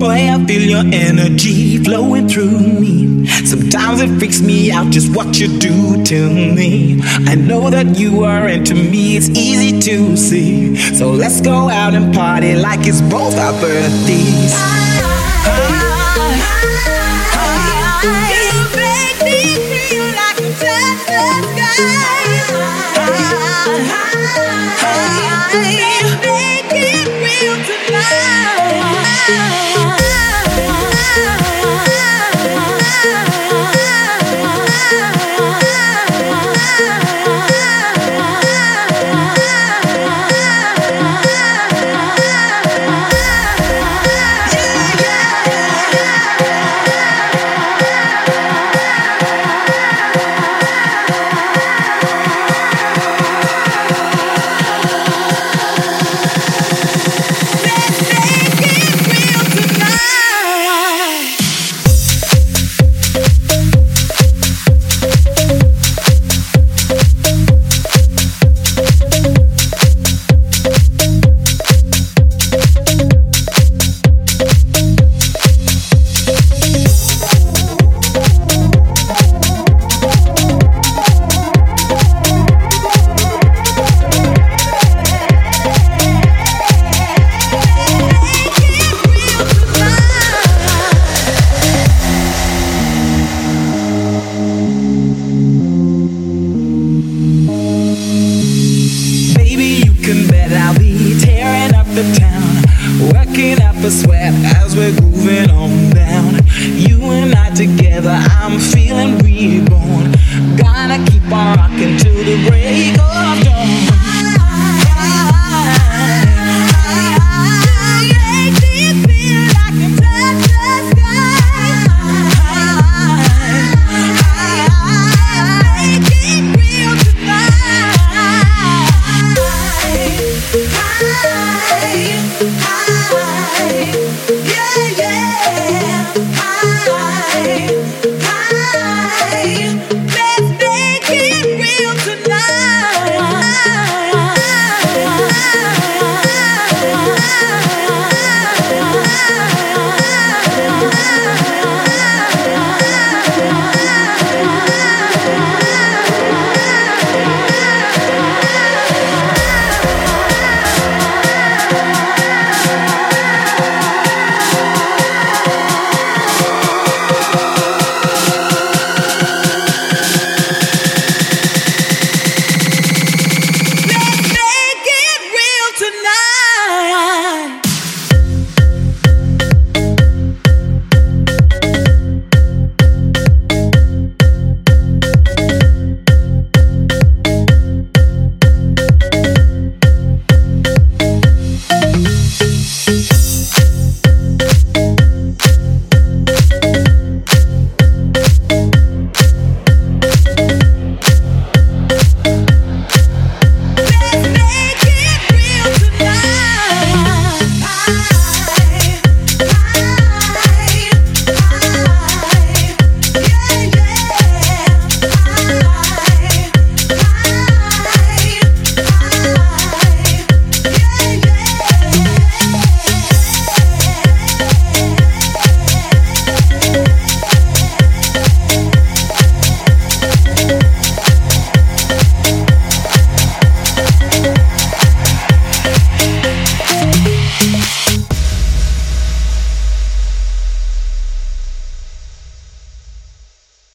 Boy, I feel your energy flowing through me. Sometimes it freaks me out just what you do to me. I know that you are into me, it's easy to see. So let's go out and party like it's both our birthdays. You make me feel like a touch the sky. Make it real tonight. A sweat as we're grooving on down. You and I together, I'm feeling reborn. Gonna keep on rocking till the break